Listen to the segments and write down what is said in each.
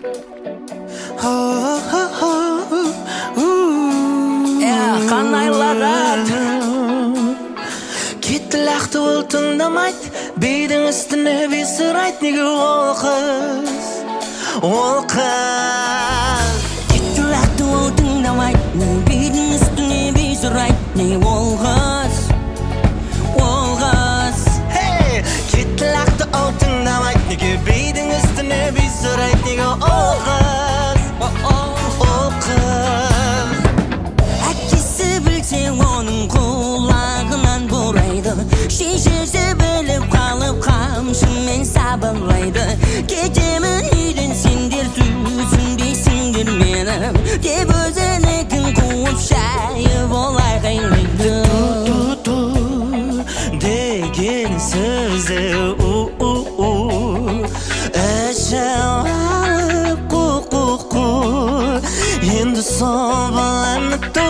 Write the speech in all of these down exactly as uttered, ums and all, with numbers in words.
Қанайларат кетті лақты ол тыңдамайды, бейдің үстіне бей сұрайды. Неге ол қыз, ол қыз кетті лақты ол тыңдамайды, бейдің үстіне бей сұрайды. Неге ол қыз, ол қыз кетті лақты ол тыңдамайды, неге бейдің үстіне бей сұрайды. Неге ол қыз, ол қыз оның құлағынан бұрайды, шешесі біліп қалып қамшымен сабырлайды. Кетемін үйден сендер түсінбейсіңдер менім деп өзінікін қуып шайып олай қайлайды. Ту-ту-ту деген сөзі іші алып қу-қу-қу, енді сол баланы ту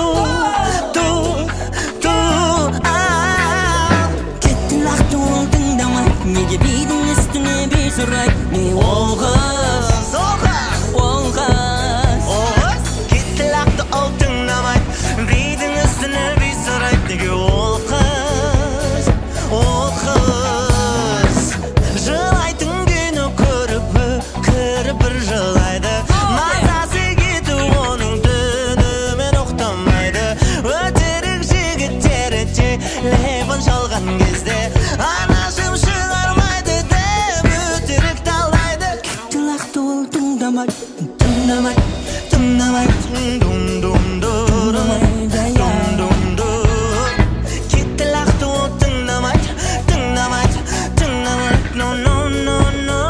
неге бейдің үстіне бей сұрайды. Не ол қыз, ол қыз кетті лақты ол тыңдамайды, бейдің үстіне бей сұрайды. Неге ол қыз, ол қыз жылайтын күні көріп көріп бір жылайды. Мазасы кету оның түнімен ұқтамайды. Өтерік жігіттері телефон шалған кезде анашым шығармайды деп өтерік талайды. кетті лақты ол тыңдамайды, тыңдамайды, тыңдамайды, дум-дум-ду-ру, кетті лақты ол тыңдамайды, тыңдамайды, тыңдамайды, но-но-но-но.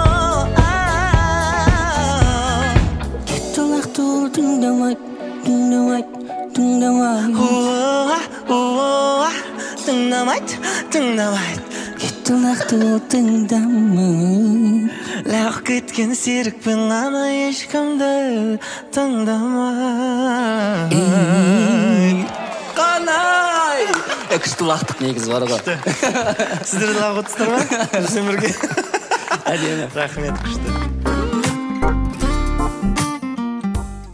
кетті лақты ол тыңдамайды, тыңдамайды, тыңдамайды, тыңдамайды, тыңдамайды. кетті лақты ол тыңдамайды. Лақ кеткен серікпен ғана ешкімді тыңдамайды. Қанай! Күшті лақтық негізі бар ғой. Сіздер де лақ отырсыздар ма? Жүрсен бірге. Әдемі. Рахмет, күшті.